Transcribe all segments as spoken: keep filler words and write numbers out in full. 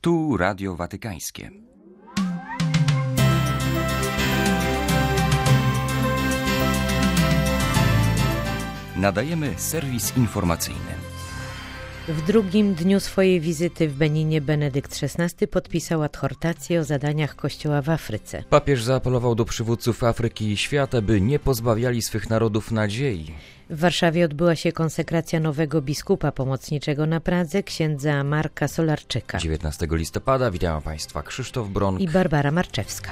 Tu Radio Watykańskie. Nadajemy serwis informacyjny. W drugim dniu swojej wizyty w Beninie Benedykt szesnasty podpisał adhortację o zadaniach Kościoła w Afryce. Papież zaapelował do przywódców Afryki i świata, by nie pozbawiali swych narodów nadziei. W Warszawie odbyła się konsekracja nowego biskupa pomocniczego na Pradze, księdza Marka Solarczyka. dziewiętnastego listopada witają Państwa Krzysztof Bronk i Barbara Marczewska.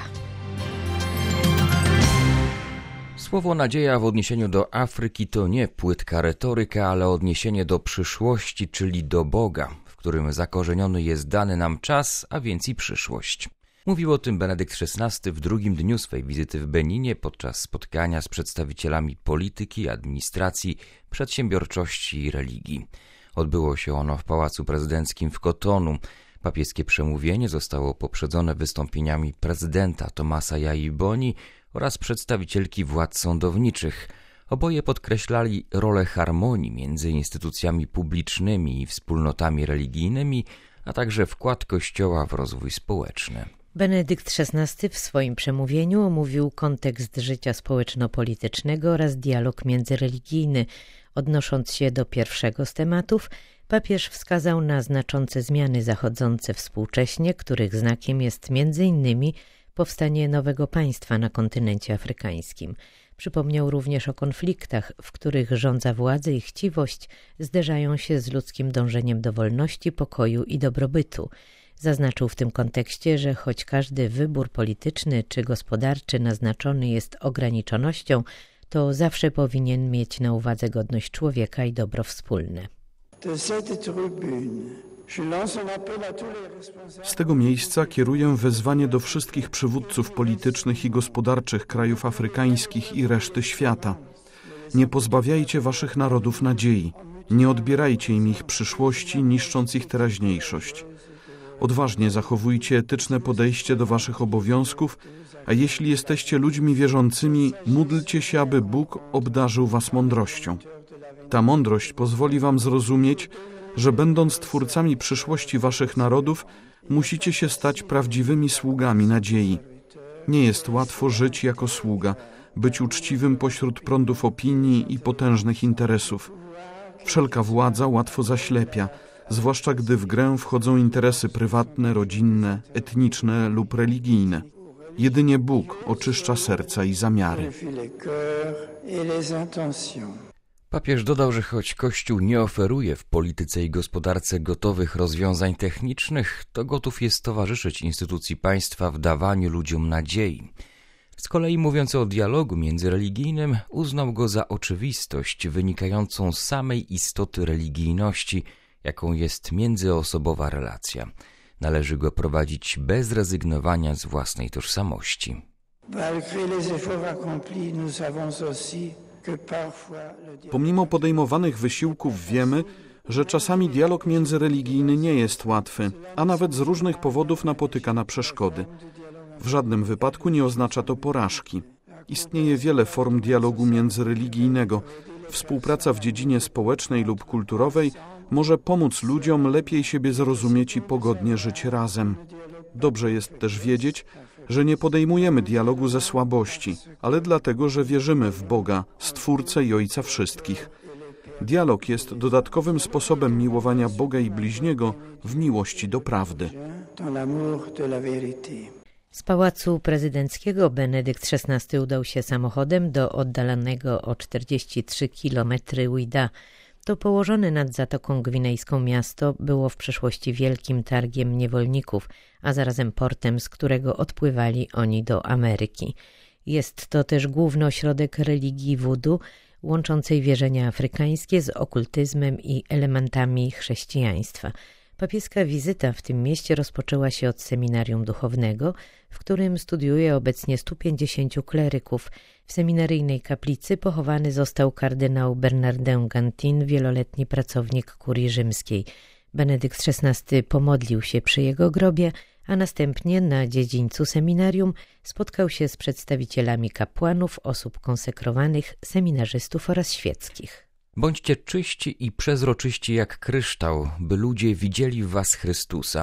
Słowo nadzieja w odniesieniu do Afryki to nie płytka retoryka, ale odniesienie do przyszłości, czyli do Boga, w którym zakorzeniony jest dany nam czas, a więc i przyszłość. Mówił o tym Benedykt szesnasty w drugim dniu swej wizyty w Beninie podczas spotkania z przedstawicielami polityki, administracji, przedsiębiorczości i religii. Odbyło się ono w Pałacu Prezydenckim w Kotonu. Papieskie przemówienie zostało poprzedzone wystąpieniami prezydenta Tomasa Yai Boni oraz przedstawicielki władz sądowniczych. Oboje podkreślali rolę harmonii między instytucjami publicznymi i wspólnotami religijnymi, a także wkład Kościoła w rozwój społeczny. Benedykt szesnasty w swoim przemówieniu omówił kontekst życia społeczno-politycznego oraz dialog międzyreligijny. Odnosząc się do pierwszego z tematów, papież wskazał na znaczące zmiany zachodzące współcześnie, których znakiem jest między innymi powstanie nowego państwa na kontynencie afrykańskim. Przypomniał również o konfliktach, w których żądza władzy i chciwość zderzają się z ludzkim dążeniem do wolności, pokoju i dobrobytu. Zaznaczył w tym kontekście, że choć każdy wybór polityczny czy gospodarczy naznaczony jest ograniczonością, to zawsze powinien mieć na uwadze godność człowieka i dobro wspólne. Z tego miejsca kieruję wezwanie do wszystkich przywódców politycznych i gospodarczych krajów afrykańskich i reszty świata. Nie pozbawiajcie waszych narodów nadziei. Nie odbierajcie im ich przyszłości, niszcząc ich teraźniejszość. Odważnie zachowujcie etyczne podejście do waszych obowiązków, a jeśli jesteście ludźmi wierzącymi, módlcie się, aby Bóg obdarzył was mądrością. Ta mądrość pozwoli wam zrozumieć, że będąc twórcami przyszłości waszych narodów, musicie się stać prawdziwymi sługami nadziei. Nie jest łatwo żyć jako sługa, być uczciwym pośród prądów opinii i potężnych interesów. Wszelka władza łatwo zaślepia, zwłaszcza gdy w grę wchodzą interesy prywatne, rodzinne, etniczne lub religijne. Jedynie Bóg oczyszcza serca i zamiary. Papież dodał, że choć Kościół nie oferuje w polityce i gospodarce gotowych rozwiązań technicznych, to gotów jest towarzyszyć instytucji państwa w dawaniu ludziom nadziei. Z kolei mówiąc o dialogu międzyreligijnym, uznał go za oczywistość wynikającą z samej istoty religijności, jaką jest międzyosobowa relacja. Należy go prowadzić bez rezygnowania z własnej tożsamości. Pomimo podejmowanych wysiłków wiemy, że czasami dialog międzyreligijny nie jest łatwy, a nawet z różnych powodów napotyka na przeszkody. W żadnym wypadku nie oznacza to porażki. Istnieje wiele form dialogu międzyreligijnego. Współpraca w dziedzinie społecznej lub kulturowej może pomóc ludziom lepiej siebie zrozumieć i pogodnie żyć razem. Dobrze jest też wiedzieć, że nie podejmujemy dialogu ze słabości, ale dlatego, że wierzymy w Boga, Stwórcę i Ojca wszystkich. Dialog jest dodatkowym sposobem miłowania Boga i bliźniego w miłości do prawdy. Z Pałacu Prezydenckiego Benedykt szesnasty udał się samochodem do oddalonego o czterdzieści trzy kilometry Ouidah. To położone nad Zatoką Gwinejską miasto było w przeszłości wielkim targiem niewolników, a zarazem portem, z którego odpływali oni do Ameryki. Jest to też główny ośrodek religii wudu, łączącej wierzenia afrykańskie z okultyzmem i elementami chrześcijaństwa. Papieska wizyta w tym mieście rozpoczęła się od seminarium duchownego, w którym studiuje obecnie stu pięćdziesięciu kleryków. W seminaryjnej kaplicy pochowany został kardynał Bernardin Gantin, wieloletni pracownik kurii rzymskiej. Benedykt szesnasty pomodlił się przy jego grobie, a następnie na dziedzińcu seminarium spotkał się z przedstawicielami kapłanów, osób konsekrowanych, seminarzystów oraz świeckich. Bądźcie czyści i przezroczyści jak kryształ, by ludzie widzieli w was Chrystusa.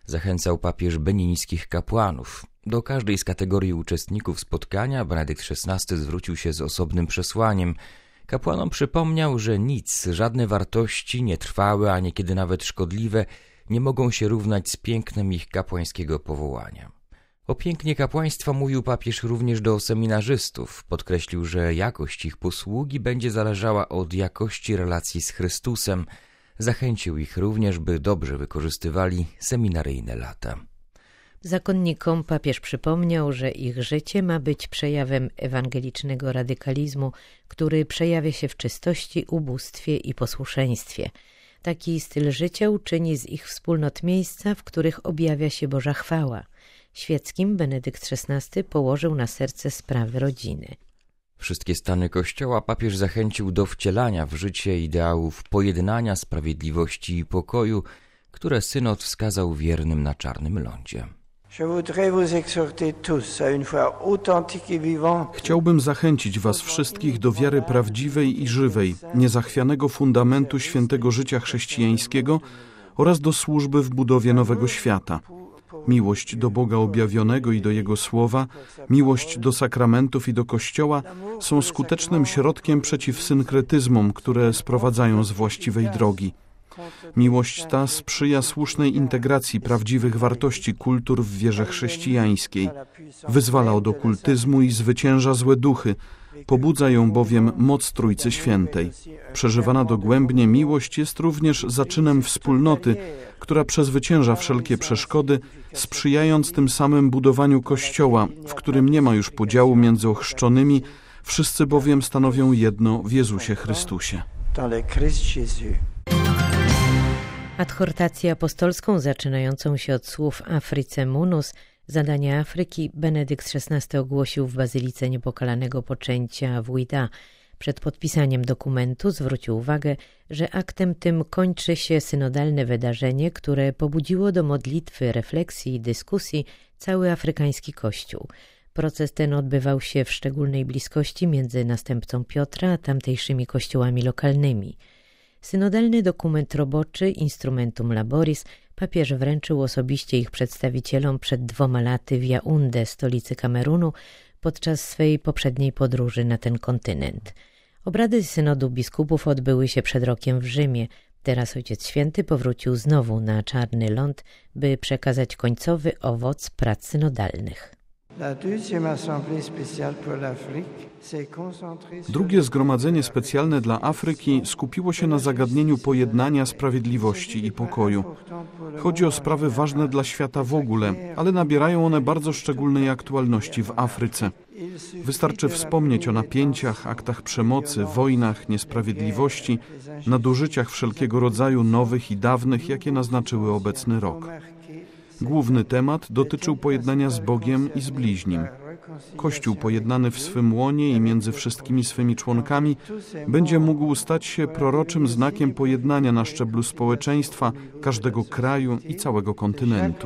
Zachęcał papież beninińskich kapłanów. Do każdej z kategorii uczestników spotkania Benedykt szesnasty zwrócił się z osobnym przesłaniem. Kapłanom przypomniał, że nic, żadne wartości, nietrwałe, a niekiedy nawet szkodliwe, nie mogą się równać z pięknem ich kapłańskiego powołania. O pięknie kapłaństwa mówił papież również do seminarzystów. Podkreślił, że jakość ich posługi będzie zależała od jakości relacji z Chrystusem. Zachęcił ich również, by dobrze wykorzystywali seminaryjne lata. Zakonnikom papież przypomniał, że ich życie ma być przejawem ewangelicznego radykalizmu, który przejawia się w czystości, ubóstwie i posłuszeństwie. Taki styl życia uczyni z ich wspólnot miejsca, w których objawia się Boża chwała. Świeckim Benedykt szesnasty położył na serce sprawy rodziny. Wszystkie stany Kościoła papież zachęcił do wcielania w życie ideałów pojednania, sprawiedliwości i pokoju, które synod wskazał wiernym na Czarnym Lądzie. Chciałbym zachęcić was wszystkich do wiary prawdziwej i żywej, niezachwianego fundamentu świętego życia chrześcijańskiego oraz do służby w budowie nowego świata. Miłość do Boga objawionego i do Jego Słowa, miłość do sakramentów i do Kościoła są skutecznym środkiem przeciw synkretyzmom, które sprowadzają z właściwej drogi. Miłość ta sprzyja słusznej integracji prawdziwych wartości kultur w wierze chrześcijańskiej. Wyzwala od okultyzmu i zwycięża złe duchy, pobudza ją bowiem moc Trójcy Świętej. Przeżywana dogłębnie miłość jest również zaczynem wspólnoty, która przezwycięża wszelkie przeszkody, sprzyjając tym samym budowaniu Kościoła, w którym nie ma już podziału między ochrzczonymi, wszyscy bowiem stanowią jedno w Jezusie Chrystusie. Adhortację apostolską zaczynającą się od słów Africe Munus, zadania Afryki, Benedykt szesnasty ogłosił w Bazylice Niepokalanego Poczęcia w Ouidah. Przed podpisaniem dokumentu zwrócił uwagę, że aktem tym kończy się synodalne wydarzenie, które pobudziło do modlitwy, refleksji i dyskusji cały afrykański Kościół. Proces ten odbywał się w szczególnej bliskości między następcą Piotra a tamtejszymi kościołami lokalnymi. Synodalny dokument roboczy Instrumentum Laboris papież wręczył osobiście ich przedstawicielom przed dwoma laty w Jaunde, stolicy Kamerunu, podczas swej poprzedniej podróży na ten kontynent. Obrady synodu biskupów odbyły się przed rokiem w Rzymie. Teraz Ojciec Święty powrócił znowu na Czarny Ląd, by przekazać końcowy owoc prac synodalnych. Drugie zgromadzenie specjalne dla Afryki skupiło się na zagadnieniu pojednania, sprawiedliwości i pokoju. Chodzi o sprawy ważne dla świata w ogóle, ale nabierają one bardzo szczególnej aktualności w Afryce. Wystarczy wspomnieć o napięciach, aktach przemocy, wojnach, niesprawiedliwości, nadużyciach wszelkiego rodzaju nowych i dawnych, jakie naznaczyły obecny rok. Główny temat dotyczył pojednania z Bogiem i z bliźnim. Kościół pojednany w swym łonie i między wszystkimi swymi członkami będzie mógł stać się proroczym znakiem pojednania na szczeblu społeczeństwa, każdego kraju i całego kontynentu.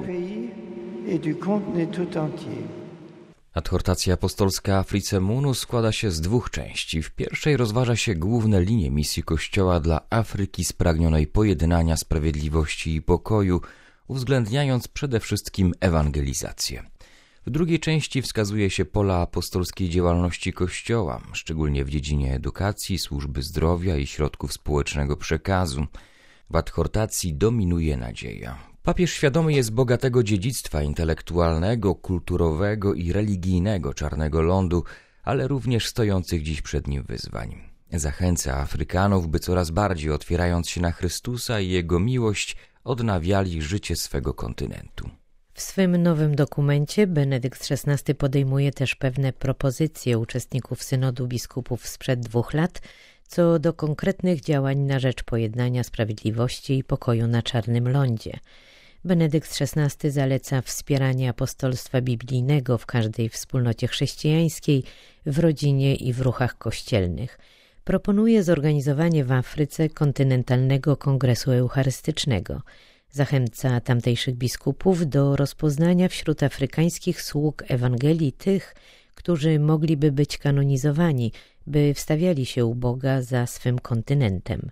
Adhortacja apostolska Africe Munus składa się z dwóch części. W pierwszej rozważa się główne linie misji Kościoła dla Afryki spragnionej pojednania, sprawiedliwości i pokoju, uwzględniając przede wszystkim ewangelizację. W drugiej części wskazuje się pola apostolskiej działalności Kościoła, szczególnie w dziedzinie edukacji, służby zdrowia i środków społecznego przekazu. W adhortacji dominuje nadzieja. Papież świadomy jest bogatego dziedzictwa intelektualnego, kulturowego i religijnego Czarnego Lądu, ale również stojących dziś przed nim wyzwań. Zachęca Afrykanów, by coraz bardziej otwierając się na Chrystusa i Jego miłość, odnawiali życie swego kontynentu. W swym nowym dokumencie Benedykt szesnasty podejmuje też pewne propozycje uczestników synodu biskupów sprzed dwóch lat co do konkretnych działań na rzecz pojednania, sprawiedliwości i pokoju na Czarnym Lądzie. Benedykt szesnasty zaleca wspieranie apostolstwa biblijnego w każdej wspólnocie chrześcijańskiej, w rodzinie i w ruchach kościelnych. Proponuje zorganizowanie w Afryce kontynentalnego kongresu eucharystycznego. Zachęca tamtejszych biskupów do rozpoznania wśród afrykańskich sług Ewangelii tych, którzy mogliby być kanonizowani, by wstawiali się u Boga za swym kontynentem.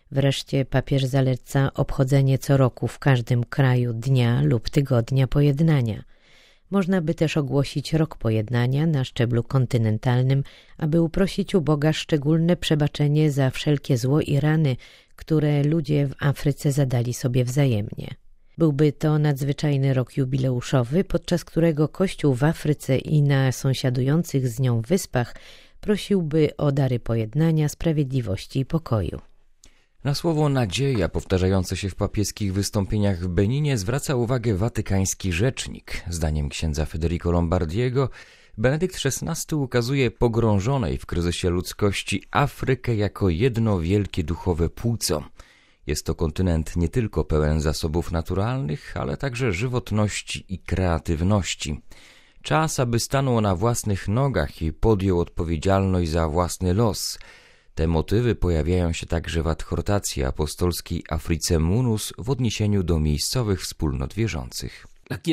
Wreszcie papież zaleca obchodzenie co roku w każdym kraju dnia lub tygodnia pojednania. Można by też ogłosić rok pojednania na szczeblu kontynentalnym, aby uprosić u Boga szczególne przebaczenie za wszelkie zło i rany, które ludzie w Afryce zadali sobie wzajemnie. Byłby to nadzwyczajny rok jubileuszowy, podczas którego Kościół w Afryce i na sąsiadujących z nią wyspach prosiłby o dary pojednania, sprawiedliwości i pokoju. Na słowo nadzieja powtarzające się w papieskich wystąpieniach w Beninie zwraca uwagę watykański rzecznik. Zdaniem księdza Federico Lombardiego Benedykt szesnasty ukazuje pogrążonej w kryzysie ludzkości Afrykę jako jedno wielkie duchowe płuco. Jest to kontynent nie tylko pełen zasobów naturalnych, ale także żywotności i kreatywności. Czas, aby stanął na własnych nogach i podjął odpowiedzialność za własny los. Te motywy pojawiają się także w adhortacji apostolskiej Africe Munus w odniesieniu do miejscowych wspólnot wierzących.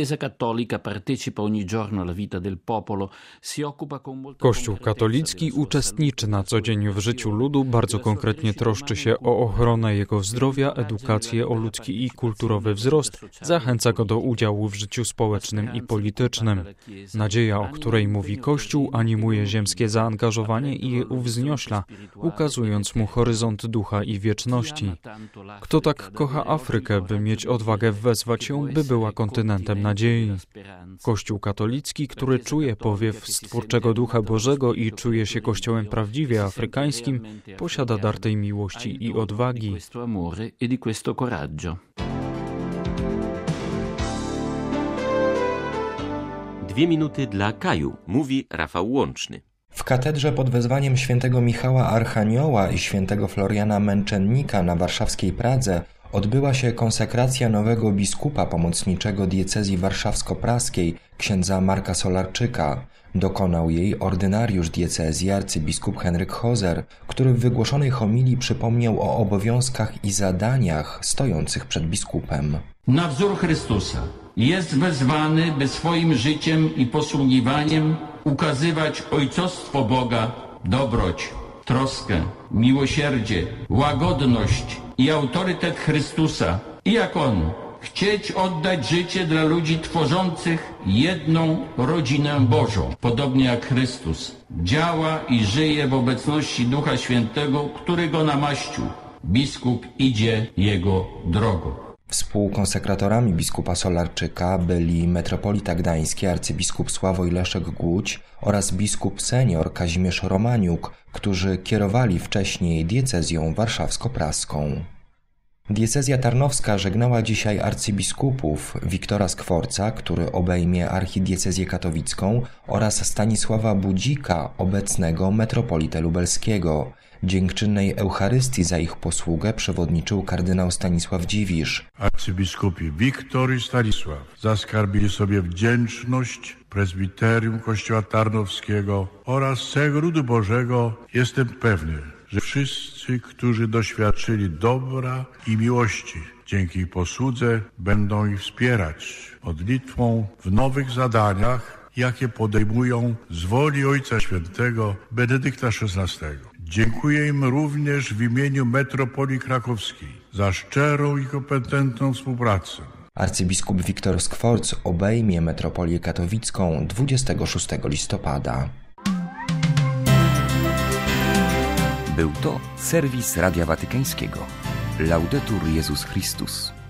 Kościół katolicki uczestniczy na co dzień w życiu ludu, bardzo konkretnie troszczy się o ochronę jego zdrowia, edukację, o ludzki i kulturowy wzrost, zachęca go do udziału w życiu społecznym i politycznym. Nadzieja, o której mówi Kościół, animuje ziemskie zaangażowanie i je uwzniośla, ukazując mu horyzont ducha i wieczności. Kto tak kocha Afrykę, by mieć odwagę wezwać ją, by była kontynentem nadziei. Kościół katolicki, który czuje powiew Stwórczego Ducha Bożego i czuje się Kościołem prawdziwie afrykańskim, posiada dar tej miłości i odwagi. Dwie minuty dla Kaju, mówi Rafał Łączny. W katedrze pod wezwaniem świętego Michała Archanioła i świętego Floriana Męczennika na warszawskiej Pradze odbyła się konsekracja nowego biskupa pomocniczego diecezji warszawsko-praskiej, księdza Marka Solarczyka. Dokonał jej ordynariusz diecezji arcybiskup Henryk Hozer, który w wygłoszonej homilii przypomniał o obowiązkach i zadaniach stojących przed biskupem. Na wzór Chrystusa jest wezwany, by swoim życiem i posługiwaniem ukazywać ojcostwo Boga, dobroć, troskę, miłosierdzie, łagodność i autorytet Chrystusa i jak On chcieć oddać życie dla ludzi tworzących jedną rodzinę Bożą, podobnie jak Chrystus działa i żyje w obecności Ducha Świętego, który Go namaścił. Biskup idzie Jego drogą. Współkonsekratorami biskupa Solarczyka byli metropolita gdański arcybiskup Sławoj Leszek Głódź oraz biskup senior Kazimierz Romaniuk, którzy kierowali wcześniej diecezją warszawsko-praską. Diecezja tarnowska żegnała dzisiaj arcybiskupów Wiktora Skworca, który obejmie archidiecezję katowicką, oraz Stanisława Budzika, obecnego metropolitę lubelskiego. Dziękczynnej Eucharystii za ich posługę przewodniczył kardynał Stanisław Dziwisz. Arcybiskupi Wiktor i Stanisław zaskarbili sobie wdzięczność prezbiterium Kościoła Tarnowskiego oraz całego ludu Bożego. Jestem pewny, że wszyscy, którzy doświadczyli dobra i miłości, dzięki ich posłudze będą ich wspierać modlitwą w nowych zadaniach, jakie podejmują z woli Ojca Świętego Benedykta szesnastego. Dziękuję im również w imieniu metropolii krakowskiej za szczerą i kompetentną współpracę. Arcybiskup Wiktor Skworc obejmie metropolię katowicką dwudziestego szóstego listopada. Był to serwis Radia Watykańskiego. Laudetur Jezus Chrystus.